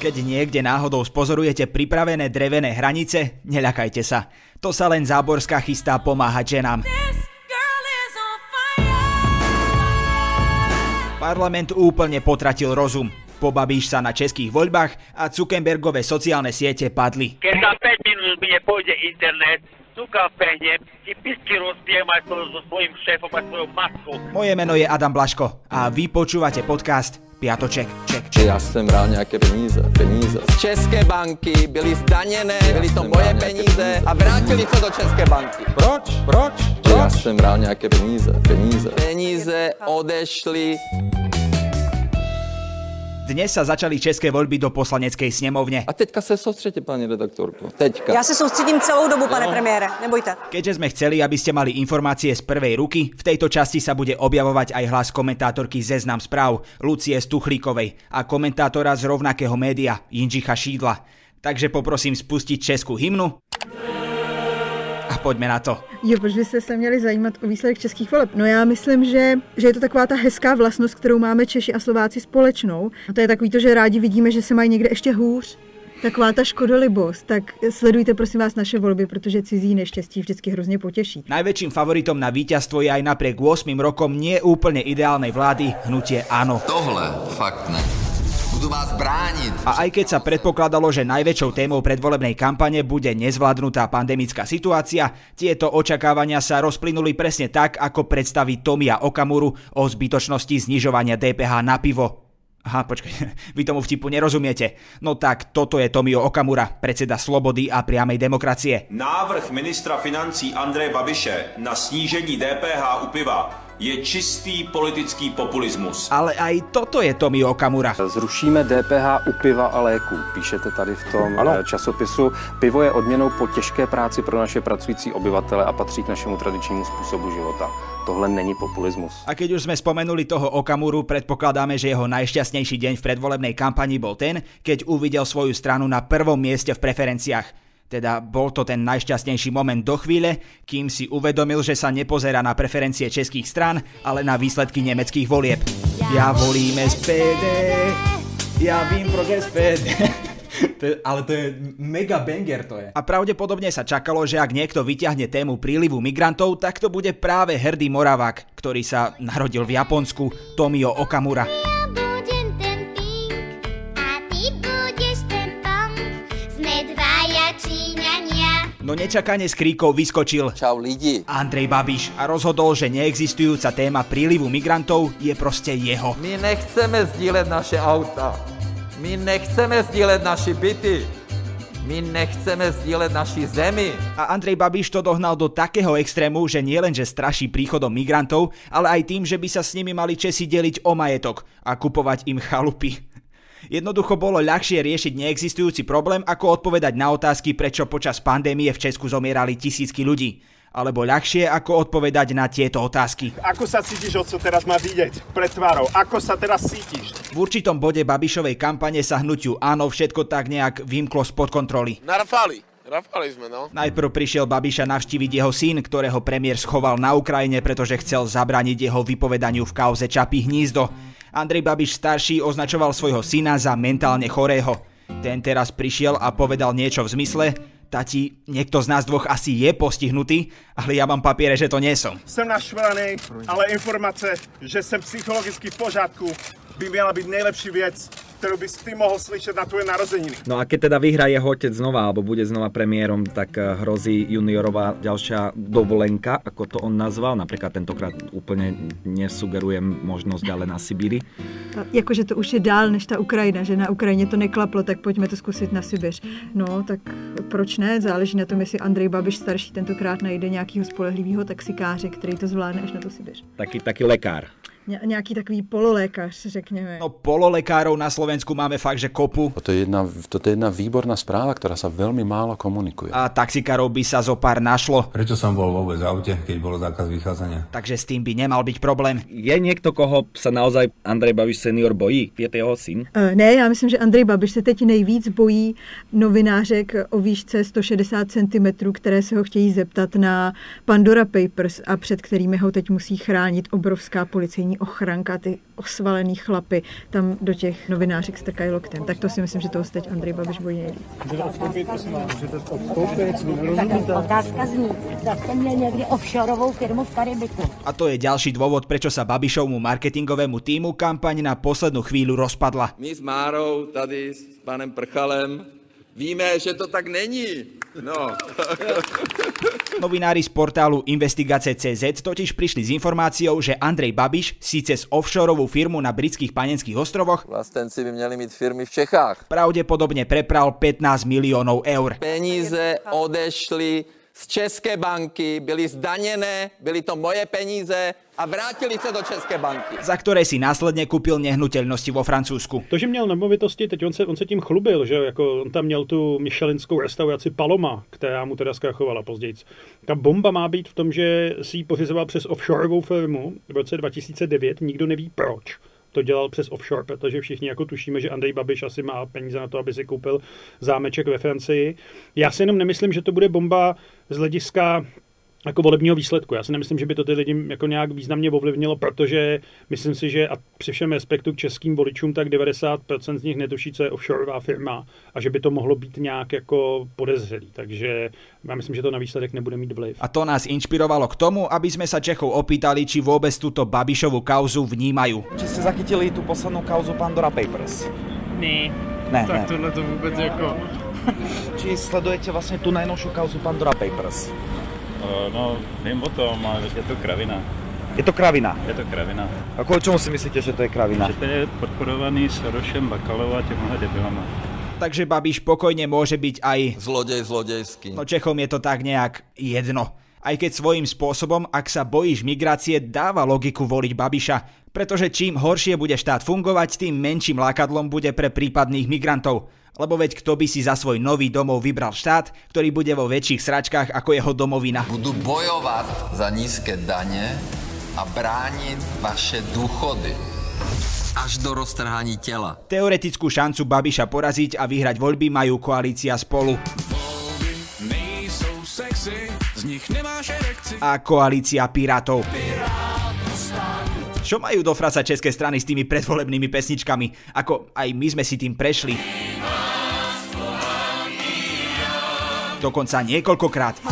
Keď niekde náhodou spozorujete pripravené drevené hranice, neľakajte sa. To sa len Záborská chystá pomáhať ženám. Parlament úplne potratil rozum. Pobabíš sa na českých voľbách a Zuckerbergové sociálne siete padli. Keď za 5 minút mi nepôjde internet, Zuka vbehnem, ti pisky rozbijem aj so svojím šéfom a svojou matkou. Moje meno je Adam Blaško a vy počúvate podcast Piatoček. Já jsem bral nějaké peníze. Z České banky byly zdaněné, byly to moje peníze a vrátili se do České banky. Proč? Já jsem bral nějaké peníze. Peníze odešly. Dnes sa začali české voľby do poslaneckej snemovne. A teďka se soustředte, paní redaktorko. Teďka. Já se soustředím celou dobu, pane premiére, nebojte. Keďže sme chceli, aby ste mali informácie z prvej ruky, v tejto časti sa bude objavovať aj hlas komentátorky Zeznam správ Lucie Stuchlíkovej a komentátora z rovnakého média Jindřicha Šídla. Takže poprosím spustiť českú hymnu. A poďme na to. Jo, proč byste se měli zajímat o výsledek českých voleb? No já myslím, že je to taková ta hezká vlastnost, kterou máme Češi a Slováci společnou. A to je takový to, že rádi vidíme, že se mají někde ještě hůř. Taková ta škodolibost. Tak sledujte prosím vás naše volby, protože cizí neštěstí vždycky hrozně potěší. Najväčším favoritom na víťazstvo je aj napriek 8 rokom nie úplne ideálnej vlády hnutie Áno. Tohle fakt ne. Budú vás brániť. A aj keď sa predpokladalo, že najväčšou témou predvolebnej kampane bude nezvládnutá pandemická situácia, tieto očakávania sa rozplynuli presne tak, ako predstaví Tomia Okamuru o zbytočnosti znižovania DPH na pivo. Aha, počkaj, vy tomu vtipu nerozumiete. No tak, toto je Tomio Okamura, predseda Slobody a priamej demokracie. Návrh ministra financí Andreje Babiše na snížení DPH u piva je čistý politický populismus. Ale aj toto je Tomio Okamura. Zrušíme DPH u piva a léků. Píšete tady v tom časopisu. Pivo je odměnou po těžké práci pro naše pracující obyvatele a patří k našemu tradičnímu způsobu života. Tohle není populismus. A keď už sme spomenuli toho Okamuru, predpokladáme, že jeho najšťastnejší deň v predvolebnej kampani bol ten, keď uvidel svoju stranu na prvom mieste v preferenciách. Teda bol to ten najšťastnejší moment do chvíle, kým si uvedomil, že sa nepozerá na preferencie českých strán, ale na výsledky nemeckých volieb. Ja volím SPD, ja vím proč SPD. Ale to je mega banger to je. A pravdepodobne sa čakalo, že ak niekto vyťahne tému prílivu migrantov, tak to bude práve hrdý Moravák, ktorý sa narodil v Japonsku, Tomio Okamura. No nečakane z kríkov vyskočil Čau lidi. Andrej Babiš a rozhodol, že neexistujúca téma prílivu migrantov je proste jeho. My nechceme sdílet naše auta. My nechceme sdílet naši byty. My nechceme sdílet naši zemi. A Andrej Babiš to dohnal do takého extrému, že nielenže straší príchodom migrantov, ale aj tým, že by sa s nimi mali Česi deliť o majetok a kupovať im chalupy. Jednoducho bolo ľahšie riešiť neexistujúci problém, ako odpovedať na otázky, prečo počas pandémie v Česku zomierali tisícky ľudí. Alebo ľahšie, ako odpovedať na tieto otázky. Ako sa cítiš, oco, teraz má vidieť pred tvárou? Ako sa teraz cítiš? V určitom bode Babišovej kampane sa hnutiu Áno všetko tak nejak vymklo spod kontroly. Rafali sme, no. Najprv prišiel Babiša navštíviť jeho syn, ktorého premiér schoval na Ukrajine, pretože chcel zabrániť jeho vypovedaniu v kauze Čapí hnízdo. Andrej Babiš starší označoval svojho syna za mentálne chorého. Ten teraz prišiel a povedal niečo v zmysle: Tati, niekto z nás dvoch asi je postihnutý, ale ja mám papiere, že to nie som. Som naštvaný, ale informácie, že som psychologicky v pořádku, by mala byť najlepší vec, ktorú by si ty mohol slyšať na tvoje narozeniny. No a keď teda vyhrá jeho otec znova, alebo bude znova premiérom, tak hrozí juniorová ďalšia dovolenka, ako to on nazval. Napríklad tentokrát úplne nesugerujem možnosť ale na Sibíri. Jakože to už je dál než ta Ukrajina, že na Ukrajině to neklaplo, tak pojďme to zkusit na Sibiř. No, tak proč ne? Záleží na tom, jestli Andrej Babiš starší tentokrát najde nějakýho spolehlivého taxikáře, který to zvládne až na tu Sibiř. Taký lekár. Nějaký takový pololékař, řekněme. No pololekárov na Slovensku máme fakt, že kopu. Toto je jedna výborná správa, ktorá sa veľmi málo komunikuje. A taxikárov by sa zo pár našlo. Prečo som bol vôbec v aute, keď bol zákaz vychádzania? Takže s tým by nemal byť problém. Je niekto, koho sa naozaj Andrej Babiš senior bojí? Je to jeho syn? Ne, já myslím, že Andrej Babiš se teď nejvíc bojí novinářek o výšce 160 cm, které se ho chtějí zeptat na Pandora Papers a před kterými ho teď musí chránit obrovská policejní ochranka, ty osvalený chlapy tam do těch novinářek strkají loktem. Tak to si myslím, že toho se teď Andrej Babiš bojí nejvíc. Otázka zní, zda jste měl někdy offshoreovou firmu v Karibiku. A to je ďalší dôvod, prečo sa Babišovmu marketingovému tímu kampaň na poslednú chvíľu rozpadla. My s Márou tady s panem Prchalem víme, že to tak není. No. Novinári z portálu Investigace.cz totiž prišli s informáciou, že Andrej Babiš síce s offshoreovú firmu na britských Panenských ostrovoch Vlastenci by měli mít firmy v Čechách. pravdepodobne prepral 15 miliónov eur. Peníze odešly z České banky, byly zdaněné, byly to moje peníze a vrátili se do České banky. Za ktoré si následne kúpil nehnuteľnosti vo Francúzsku. To, že měl nemovitosti, teď on se tím chlubil, že jako on tam měl tu michelinskou restauraci Paloma, která mu teda zkrachovala později. Ta bomba má být v tom, že si ji pořizoval přes offshoreovou firmu v roce 2009, nikdo neví proč to dělal přes offshore, protože všichni jako tušíme, že Andrej Babiš asi má peníze na to, aby si koupil zámeček ve Francii. Já si jenom nemyslím, že to bude bomba z hlediska jako volebního výsledku. Já si nemyslím, že by to ty lidi jako nějak významně ovlivnilo, protože myslím si, že a při všem respektu k českým voličům, tak 90% z nich netuší, co je offshoreová firma a že by to mohlo být nějak jako podezřelý. Takže já myslím, že to na výsledek nebude mít vliv. A to nás inšpirovalo k tomu, aby sme sa Čechov opýtali, či vôbec túto Babišovú kauzu vnímajú. Či ste zachytili tú poslednú kauzu Pandora Papers? Ne. Tak tohle to vůbec jako... Či sledujete vlastne tú najnovšiu kauzu Pandora Papers? No, vím o tom, ale je to kravina. Je to kravina? Je to kravina. A kvôli čomu si myslíte, že to je kravina? Že to je podporovaný Sorošem, Bakalou a těmhle debilama. Takže Babiš pokojne môže byť aj zlodejský. No Čechom je to tak nejak jedno. Aj keď svojím spôsobom, ak sa bojíš migrácie, dáva logiku voliť Babiša. Pretože čím horšie bude štát fungovať, tým menším lákadlom bude pre prípadných migrantov. Lebo veď kto by si za svoj nový domov vybral štát, ktorý bude vo väčších sračkách ako jeho domovina. Budu bojovať za nízke dane a brániť vaše dôchody. Až do roztrhání tela. Teoretickú šancu Babiša poraziť a vyhrať voľby majú koalícia Spolu a koalícia Pirátov. Čo majú do frasa české strany s tými predvolebnými pesničkami? Ako aj my sme si tým prešli. Dokonca niekoľkokrát.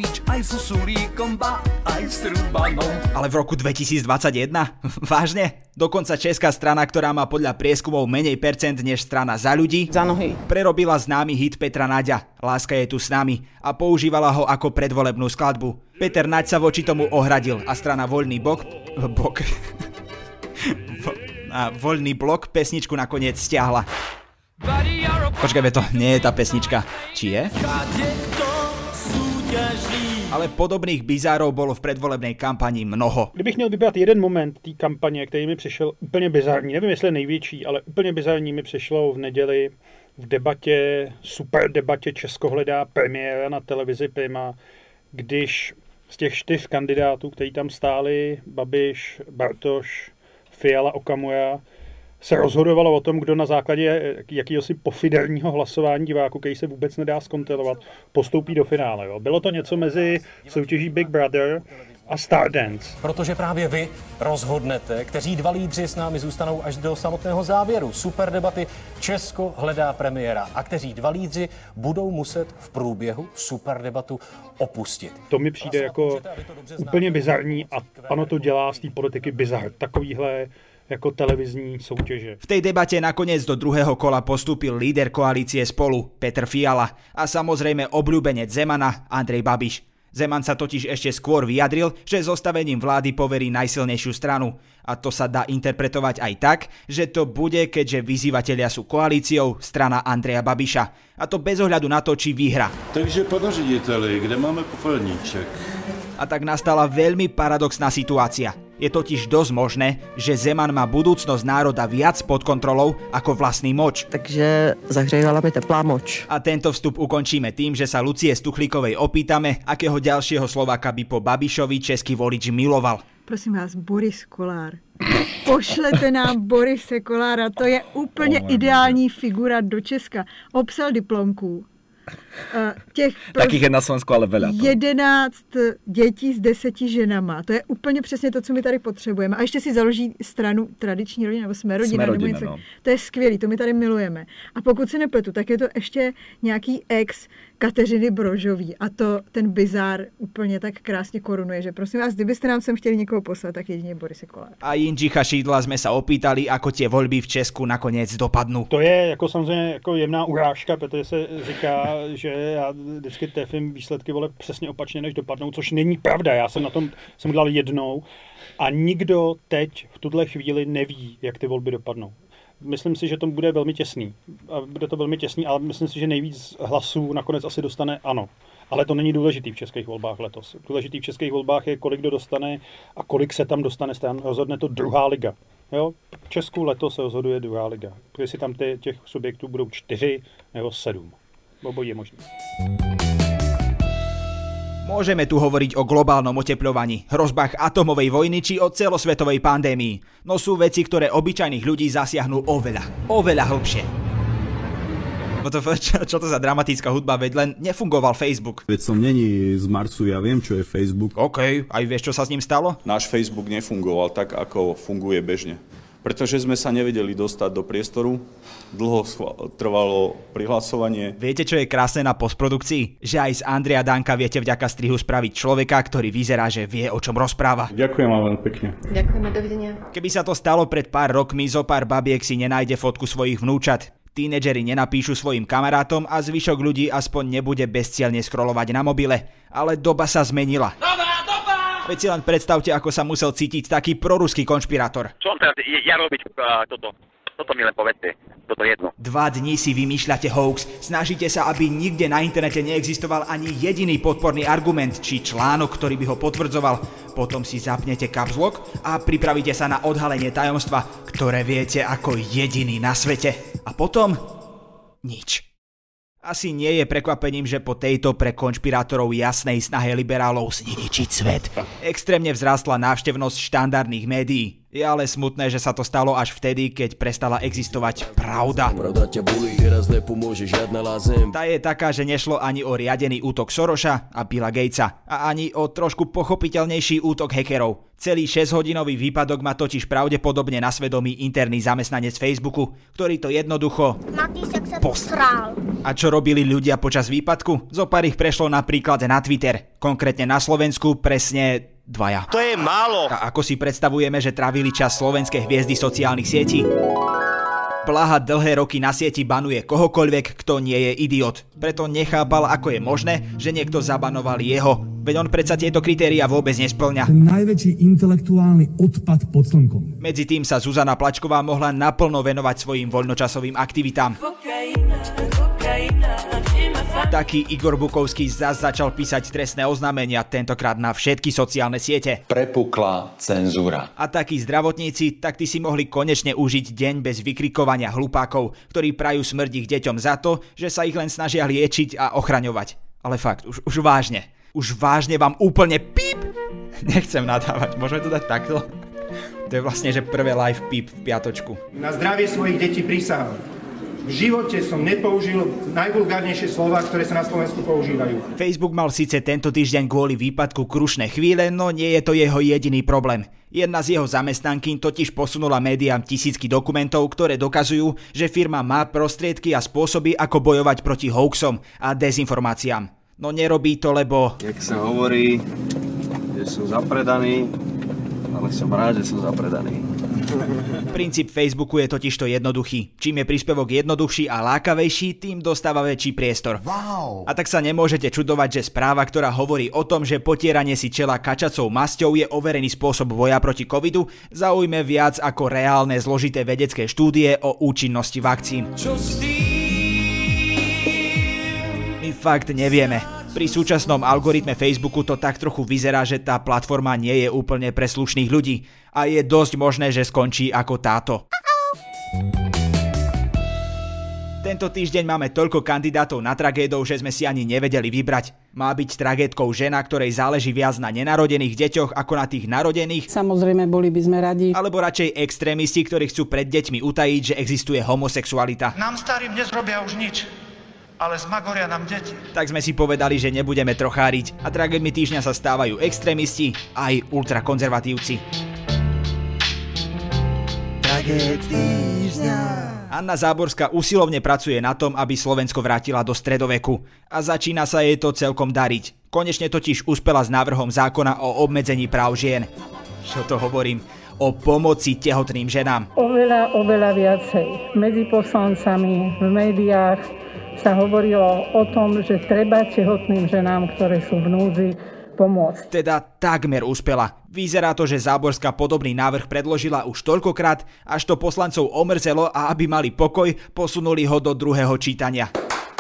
Ale v roku 2021? Vážne? Dokonca česká strana, ktorá má podľa prieskumov menej percent než strana Za ľudí, Za nohy, prerobila známy hit Petra Naďa Láska je tu s nami a používala ho ako predvolebnú skladbu. Peter Naď sa voči tomu ohradil a strana Voľný blok pesničku nakoniec stiahla. Počkajme, to nie je tá pesnička. Či je? Ale podobných bizárov bolo v predvolebnej kampani mnoho. Kdybych měl vybrat jeden moment té kampaně, který mi přišel úplně bizarní, nevím, jestli je největší, ale úplně bizarní mi přišlo v neděli v debatě, super debatě Česko hledá premiéra na televizi Prima, když z těch 4 kandidátů, kteří tam stáli, Babiš, Bartoš, Fiala, Okamura, se rozhodovalo o tom, kdo na základě jakýhosi pofiderního hlasování diváků, který se vůbec nedá zkontrolovat, postoupí do finále. Jo. Bylo to něco mezi soutěží Big Brother a Stardance. Protože právě vy rozhodnete, kteří 2 lídři s námi zůstanou až do samotného závěru super debaty Česko hledá premiéra a kteří 2 lídři budou muset v průběhu super debatu opustit. To mi přijde jako úplně bizarní a ono to dělá z té politiky bizar. Takovýhle jako televizní soutěže. V tej debate nakoniec do druhého kola postúpil líder koalície Spolu, Petr Fiala, a samozrejme obľúbenec Zemana, Andrej Babiš. Zeman sa totiž ešte skôr vyjadril, že zostavením vlády poverí najsilnejšiu stranu. A to sa dá interpretovať aj tak, že to bude, keďže vyzývatelia sú koalíciou, strana Andreja Babiša. A to bez ohľadu na to, či vyhra. Takže pane řediteli, kde máme popelníček? A tak nastala veľmi paradoxná situácia. Je totiž dosť možné, že Zeman má budúcnosť národa viac pod kontrolou ako vlastný moč. takže zahřívala mi teplá moč. A tento vstup ukončíme tým, že sa Lucie Stuchlíkovej opýtame, akého ďalšieho Slováka by po Babišovi český volič miloval. Prosím vás, Boris Kolár. Pošlete nám Borise Kolára, to je úplně ideální figura do Česka. Obsal diplomku. Takých je na Slovensku ale veľa. 11 dětí z 10 ženama. To je úplně přesně to, co my tady potřebujeme. A ještě si založí stranu Tradiční rodina, nebo Jsme rodina. No. To je skvělý, to my tady milujeme. A pokud se nepletu, tak je to ještě nějaký ex Kateřiny Brožový. A to ten bizár úplně tak krásně korunuje, že prosím vás, kdybyste nám sem chtěli někoho poslat, tak jedině Borise Kollára. A Jindřicha Šídla sme sa opýtali, ako tie voľby v Česku nakoniec dopadnú. To je jako samozřejmě jako jemná urážka, protože se říká, že já vždycky trefím výsledky voleb přesně opačně, než dopadnou, což není pravda. Já jsem na tom jsem dal jednou a nikdo teď v tuhle chvíli neví, jak ty volby dopadnou. Myslím si, že to bude velmi těsný. Bude to velmi těsný, ale myslím si, že nejvíc hlasů nakonec asi dostane ANO. Ale to není důležitý v českých volbách letos. Důležitý v českých volbách je, kolik kdo dostane a kolik se tam dostane stran. Rozhodne to druhá liga. Jo? V Česku letos se rozhoduje druhá liga. Jestli tam těch subjektů budou 4 nebo 7. Obojí je možné. Môžeme tu hovoriť o globálnom otepľovaní, hrozbách atomovej vojny či o celosvetovej pandémii. No sú veci, ktoré obyčajných ľudí zasiahnu oveľa hlbšie. Čo to za dramatická hudba, veď len nefungoval Facebook. Veď som není z Marsu, ja viem, čo je Facebook. OK, aj vieš, čo sa s ním stalo? Náš Facebook nefungoval tak, ako funguje bežne. Pretože sme sa nevedeli dostať do priestoru, dlho trvalo prihlasovanie. Viete, čo je krásne na postprodukcii? Že aj z Andreja Danka viete vďaka strihu spraviť človeka, ktorý vyzerá, že vie, o čom rozpráva. Ďakujem vám veľmi pekne. Ďakujeme, dovidenia. Keby sa to stalo pred pár rokmi, zo pár babiek si nenájde fotku svojich vnúčat. Tínedžeri nenapíšu svojim kamarátom a zvyšok ľudí aspoň nebude bezcielne scrollovať na mobile. Ale doba sa zmenila. Veď si len predstavte, ako sa musel cítiť taký proruský konšpirátor. Čo mám teraz ja robiť toto mi len povedzte, toto jedno. 2 dní si vymýšľate hoax, snažíte sa, aby nikde na internete neexistoval ani jediný podporný argument či článok, ktorý by ho potvrdzoval. Potom si zapnete caps lock a pripravíte sa na odhalenie tajomstva, ktoré viete ako jediný na svete. A potom nič. Asi nie je prekvapením, že po tejto pre konšpirátorov jasnej snahe liberálov zničiť svet extrémne vzrástla návštevnosť štandardných médií. Je ale smutné, že sa to stalo až vtedy, keď prestala existovať pravda. Tá je taká, že nešlo ani o riadený útok Sorosa a Billa Gatesa a ani o trošku pochopiteľnejší útok hackerov. Celý 6-hodinový výpadok má totiž pravdepodobne na svedomí interný zamestnanec Facebooku, ktorý to jednoducho posral. A čo robili ľudia počas výpadku? Zopár ich prešlo napríklad na Twitter, konkrétne na Slovensku presne 2. To je málo. A ako si predstavujeme, že trávili čas slovenské hviezdy sociálnych sietí? Blaha dlhé roky na sieti banuje kohokoľvek, kto nie je idiot. Preto nechápal, ako je možné, že niekto zabanoval jeho. Veď on predsa tieto kritériá vôbec nespĺňa. Najväčší intelektuálny odpad pod slnkom. Medzi tým sa Zuzana Plačková mohla naplno venovať svojim voľnočasovým aktivitám. Taký Igor Bukovský zas začal písať trestné oznámenia, tentokrát na všetky sociálne siete. Prepukla cenzúra. A takí zdravotníci, tak tí si mohli konečne užiť deň bez vykrikovania hlupákov, ktorí prajú smrť ich deťom za to, že sa ich len snažia liečiť a ochraňovať. Ale fakt, už vážne. Už vážne vám úplne píp. Nechcem nadávať, môžeme to dať takto? To je vlastne, že prvé live píp v piatočku. Na zdravie svojich detí prisahám. V živote som nepoužil najvulgárnejšie slová, ktoré sa na Slovensku používajú. Facebook mal síce tento týždeň kvôli výpadku krušné chvíle, no nie je to jeho jediný problém. Jedna z jeho zamestnankyň totiž posunula médiám tisícky dokumentov, ktoré dokazujú, že firma má prostriedky a spôsoby, ako bojovať proti hoaxom a dezinformáciám. No nerobí to, lebo... Jak sa hovorí, že som zapredaný, ale som rád, že som zapredaný. Princíp Facebooku je totižto jednoduchý. Čím je príspevok jednoduchší a lákavejší, tým dostáva väčší priestor. Wow. A tak sa nemôžete čudovať, že správa, ktorá hovorí o tom, že potieranie si čela kačacou masťou je overený spôsob boja proti covidu, zaujme viac ako reálne zložité vedecké štúdie o účinnosti vakcín. My fakt nevieme. Pri súčasnom algoritme Facebooku to tak trochu vyzerá, že tá platforma nie je úplne pre slušných ľudí a je dosť možné, že skončí ako táto. Tento týždeň máme toľko kandidátov na tragédov, že sme si ani nevedeli vybrať. Má byť tragédkou žena, ktorej záleží viac na nenarodených deťoch ako na tých narodených? Samozrejme, boli by sme radi. Alebo radšej extrémisti, ktorí chcú pred deťmi utajiť, že existuje homosexualita? Nám starým nezrobia už nič. ale zmagoria nám deti. Tak sme si povedali, že nebudeme trocháriť a tragédmi týždňa sa stávajú extrémisti aj ultrakonzervatívci. Tragéd týždňa. Anna Záborská usilovne pracuje na tom, aby Slovensko vrátila do stredoveku. A začína sa jej to celkom dariť. Konečne totiž uspela s návrhom zákona o obmedzení práv žien. Čo to hovorím? O pomoci tehotným ženám. Oveľa viacej. Medzi poslancami, v médiách sa hovorilo o tom, že treba tehotným ženám, ktoré sú v núdzi, pomôcť. Teda takmer uspela. Vyzerá to, že Záborská podobný návrh predložila už toľkokrát, až to poslancov omrzelo a aby mali pokoj, posunuli ho do druhého čítania.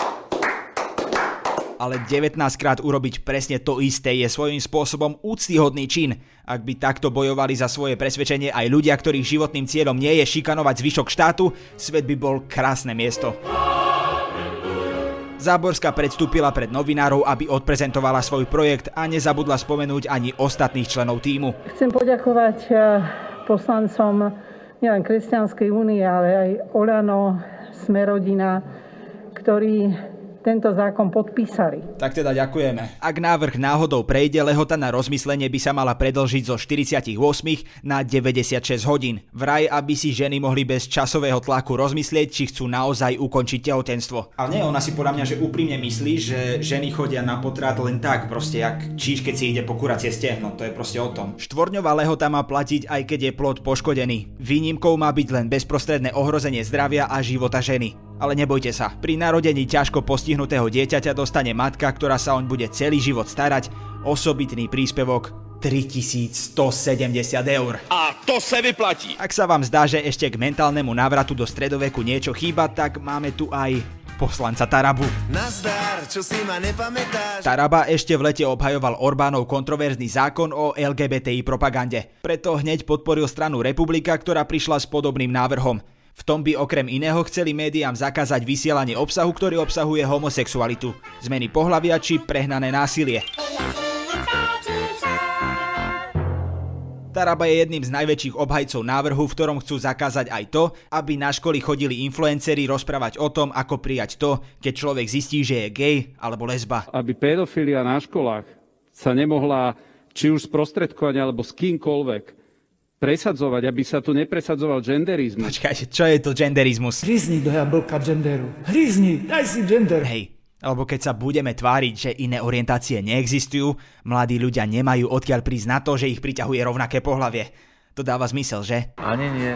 Ale 19 krát urobiť presne to isté je svojím spôsobom úctyhodný čin. Ak by takto bojovali za svoje presvedčenie aj ľudia, ktorých životným cieľom nie je šikanovať zvyšok štátu, svet by bol krásne miesto. Záborská predstúpila pred novinárov, aby odprezentovala svoj projekt a nezabudla spomenúť ani ostatných členov tímu. Chcem poďakovať poslancom nielen Kresťanskej únie, ale aj Oľano, Smerodina, ktorí tento zákon podpísali. Tak teda ďakujeme. Ak návrh náhodou prejde, lehota na rozmyslenie by sa mala predĺžiť zo 48 na 96 hodín. Vraj, aby si ženy mohli bez časového tlaku rozmyslieť, či chcú naozaj ukončiť tehotenstvo. Ale nie, ona si podľa mňa, že úprimne myslí, že ženy chodia na potrat len tak, proste jak číš, keď si ide po kuracie stehno. To je proste o tom. Štvorňová lehota má platiť, aj keď je plod poškodený. Výnimkou má byť len bezprostredné ohrozenie zdravia a života ženy. Ale nebojte sa, pri narodení ťažko postihnutého dieťaťa dostane matka, ktorá sa oň bude celý život starať, osobitný príspevok 3170 eur. A to sa vyplatí. Ak sa vám zdá, že ešte k mentálnemu návratu do stredoveku niečo chýba, tak máme tu aj poslanca Tarabu. Nazdar, čo si ma nepamätáš. Taraba ešte v lete obhajoval Orbánov kontroverzný zákon o LGBTI propagande. Preto hneď podporil stranu Republika, ktorá prišla s podobným návrhom. V tom by okrem iného chceli médiám zakázať vysielanie obsahu, ktorý obsahuje homosexualitu, zmeny pohlavia či prehnané násilie. Taraba je jedným z najväčších obhajcov návrhu, v ktorom chcú zakázať aj to, aby na školy chodili influenceri rozprávať o tom, ako prijať to, keď človek zistí, že je gej alebo lesba. Aby pedofilia na školách sa nemohla či už sprostredkovať alebo s kýmkoľvek presadzovať, aby sa tu nepresadzoval genderizmus. Počkajte, čo je to genderizmus? Hryzni do jablka genderu. Hryzni, daj si gender. Hej, alebo keď sa budeme tváriť, že iné orientácie neexistujú, mladí ľudia nemajú odkiaľ prísť na to, že ich priťahuje rovnaké pohlavie. To dáva zmysel, že? Ani nie.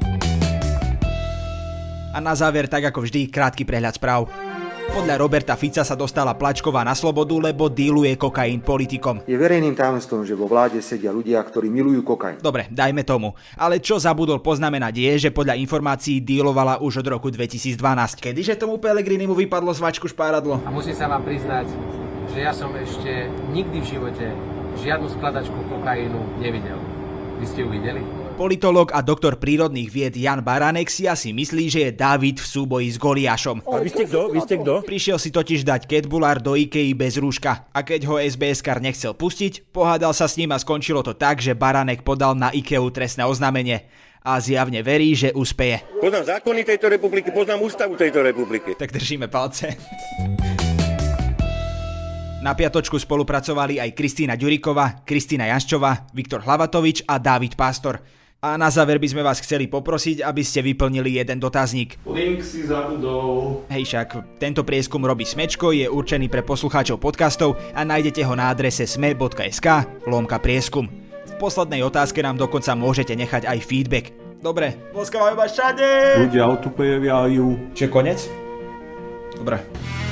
A na záver, tak ako vždy, krátky prehľad správ. Podľa Roberta Fica sa dostala Plačková na slobodu, lebo díluje kokain politikom. Je verejným tajomstvom, že vo vláde sedia ľudia, ktorí milujú kokain. Dobre, dajme tomu. Ale čo zabudol poznamenať je, že podľa informácií dílovala už od roku 2012. Kedyže tomu Pellegrinimu vypadlo z vačku špáradlo? A musím sa vám priznať, že ja som ešte nikdy v živote žiadnu skladačku kokainu nevidel. Vy ste ju videli? Politológ a doktor prírodných vied Jan Baránek si asi myslí, že je Dávid v súboji s Goliášom. A vy ste kto? Vy ste kto? Prišiel si totiž dať ketbulár do Ikei bez rúška. A keď ho SBS-kar nechcel pustiť, pohádal sa s ním a skončilo to tak, že Baránek podal na Ikeu trestné oznámenie. A zjavne verí, že úspeje. Poznám zákony tejto republiky, poznám ústavu tejto republiky. Tak držíme palce. Na piatočku spolupracovali aj Kristýna Ďuriková, Kristína Jaščová, Viktor Hlavatovič a Dávid Pastor. A na záver by sme vás chceli poprosiť, aby ste vyplnili jeden dotazník. Link si zabudol. Hej, však tento prieskum robí Smečko, je určený pre poslucháčov podcastov a nájdete ho na adrese sme.sk/prieskum. V poslednej otázke nám dokonca môžete nechať aj feedback. Dobre, boskávajú vás všade! Ľudia otupejajú. Čiže konec? Dobre.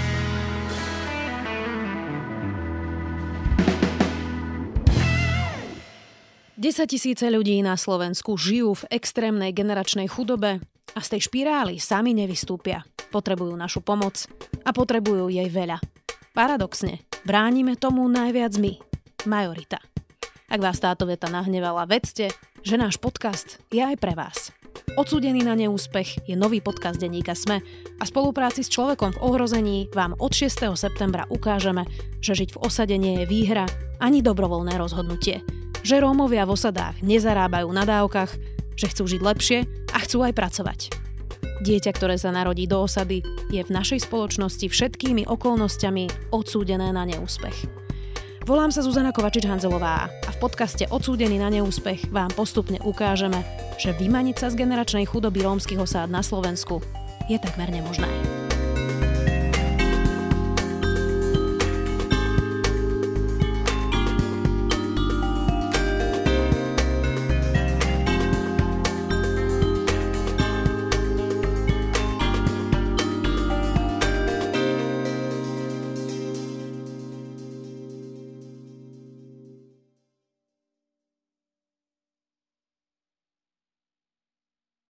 Desaťtisíce ľudí na Slovensku žijú v extrémnej generačnej chudobe a z tej špirály sami nevystúpia. Potrebujú našu pomoc a potrebujú jej veľa. Paradoxne, bránime tomu najviac my, majorita. Ak vás táto veta nahnevala, vedzte, že náš podcast je aj pre vás. Odsúdený na neúspech je nový podcast denníka SME a v spolupráci s človekom v ohrození vám od 6. septembra ukážeme, že žiť v osade nie je výhra ani dobrovoľné rozhodnutie. Že Rómovia v osadách nezarábajú na dávkach, že chcú žiť lepšie a chcú aj pracovať. Dieťa, ktoré sa narodí do osady, je v našej spoločnosti všetkými okolnostiami odsúdené na neúspech. Volám sa Zuzana Kovačič-Hanzelová a v podcaste Odsúdený na neúspech vám postupne ukážeme, že vymaniť sa z generačnej chudoby rómskych osád na Slovensku je takmer nemožné.